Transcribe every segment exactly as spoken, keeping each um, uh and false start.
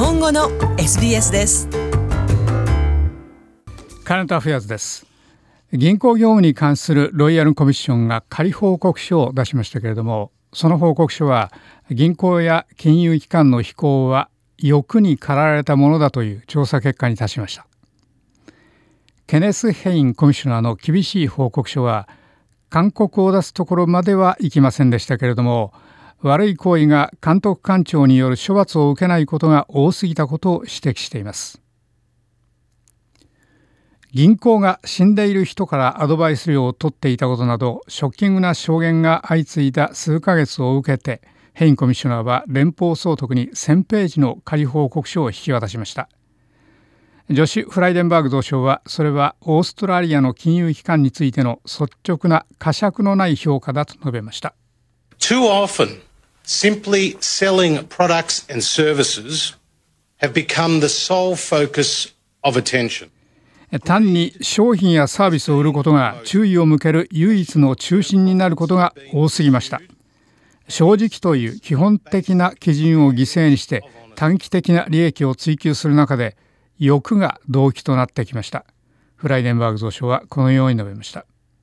本語の エスビーエス です。 カレントアフェアーズです。銀行業務に関するロイヤルコミッションが仮報告書を出しましたけれども、その報告書は銀行や金融機関の非行は欲に駆られたものだという調査結果に達しました。ケネス・ヘインコミッショナーの厳しい報告書は勧告を出すところまではいきませんでしたけれども、悪い行為が監督官庁による処罰を受けないことが多すぎたことを指摘しています。銀行が死んでいる人からアドバイス料を取っていたことなどショッキングな証言が相次いだ数ヶ月を受けて、ヘインコミッショナーは連邦総督にせんページの仮報告書を引き渡しました。ジョシュ・フライデンバーグ同相は、それはオーストラリアの金融機関についての率直な呵責のない評価だと述べました。 Too often, simply selling products and services have become the sole focus of attention. 単に商品やサービスを売ることが注意を向ける唯一の中心になることが多すぎました。正直という基本的な基準を犠牲にして短期的な利益を追求する中で、欲が動機となってきました。フライデンバーグ同相はこのように述べました。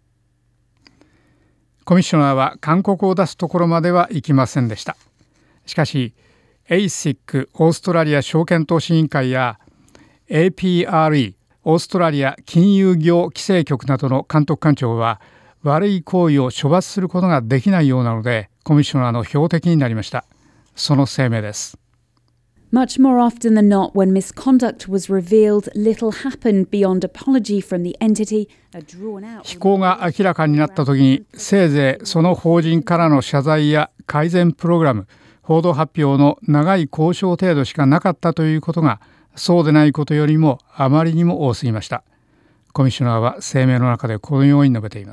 コミッショナーは勧告を出すところまではいきませんでした。しかし エーアイシック オーストラリア証券投資委員会や エーピーアールイー オーストラリア金融業規制局などの監督官庁は悪い行為を処罰することができないようなので、コミッショナーの標的になりました。その声明です。 Much more often than not, when misconduct was revealed, little happened beyond apology from the entity, a drawn out. 非行が明らかになったときに、せいぜいその法人からの謝罪や改善プログラム、報道発表の長い交渉程度しかなかったということが、そうでないことよりもあまりにも多すぎました。コミッショナーは声明の中でこのように述べています。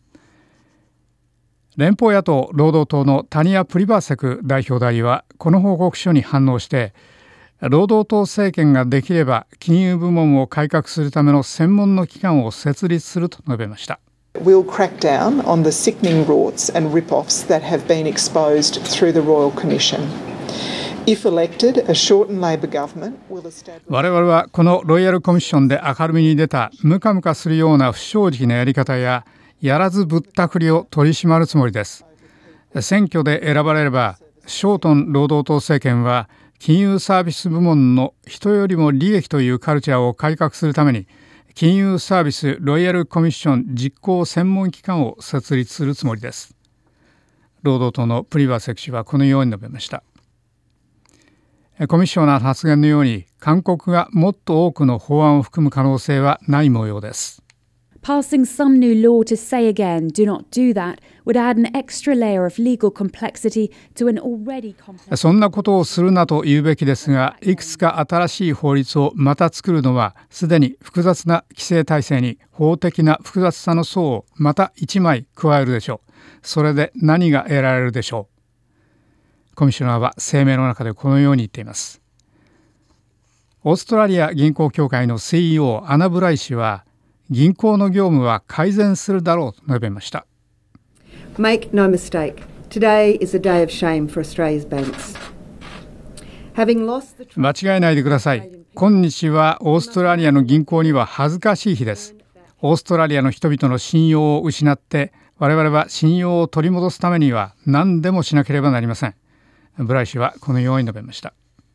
連邦野党労働党のタニア・プリバーセク代表代理はこの報告書に反応して、労働党政権ができれば金融部門を改革するための専門の機関を設立すると述べました。 We'll crack down on the sickening rorts and rip-offs that have been exposed through the Royal Commission. If elected, a shortened Labor government will establish... 我 々はこのロイヤルコミッションで明るみに出たムカムカするような不正直なやり方ややらずぶったくりを取り締まるつもりです。選挙で選ばれれば、ショートン労働党政権は金融サービス部門の人よりも利益というカルチャーを改革するために、金融サービスロイヤルコミッション実行専門機関を設立するつもりです。労働党のプリバーセク氏はこのように述べました。コミッショナーの発言のように、勧告がもっと多くの法案を含む可能性はない模様です。 Passing some new law to say again, do not do that, would add an extra layer of legal complexity to an already complex... そんなことをするなと言うべきですが、いくつか新しい法律をまた作るのは、すでに複雑な規制体制に法的な複雑さの層をまた一枚加えるでしょう。それで何が得られるでしょう。コミッショナーは声明の中でこのように言っています。オーストラリア銀行協会の シーイーオー アナ・ブライ氏は、銀行の業務は改善するだろうと述べました。 Make no mistake, today is a day of shame for Australia's banks. Having lost the... 間違えないでください。今日はオーストラリアの銀行には恥ずかしい日です。オーストラリアの人々の信用を失って、我々は信用を取り戻すためには何でもしなければなりません。ブライ氏はこのように述べました。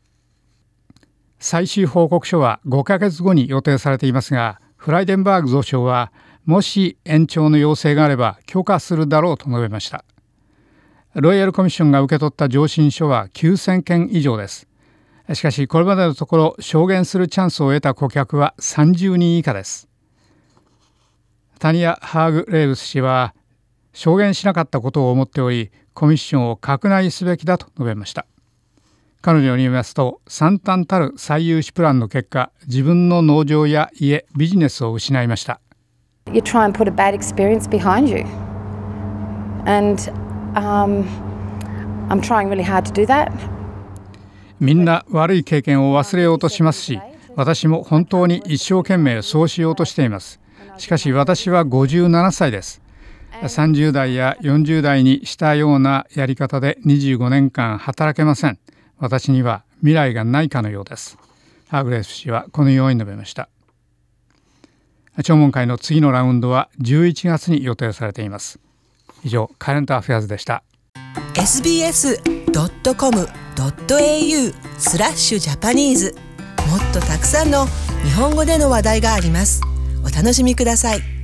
最終報告書はごかげつごに予定されていますが、フライデンバーグ増相はもし延長の要請があれば許可するだろうと述べました。ロイヤルコミッションが受け取った上申書はきゅうせんけん以上です。しかしこれまでのところ証言するチャンスを得た顧客はさんじゅうにん以下です。タニア・ハーグレーブス氏は証言しなかったことを思っており、コミッションを拡大すべきだと述べました。彼女によりますと、惨憺たる最融資プランの結果、自分の農場や家、ビジネスを失いました。 You try and put a bad experience behind you. And um, I'm trying really hard to do that. みんな悪い経験を忘れようとしますし、私も本当に一生懸命そうしようとしています。しかし私はごじゅうななさいです。さんじゅうだいやよんじゅうだいにしたようなやり方でにじゅうごねんかん働けません。私には未来がないかのようです。ハーグレス氏はこのように述べました。聴聞会の次のラウンドはじゅういちがつに予定されています。以上、カレントアフェアーズでした。 エスビーエスドットコムドットエーユー スラッシュジャパニーズもっとたくさんの日本語での話題があります。お楽しみください。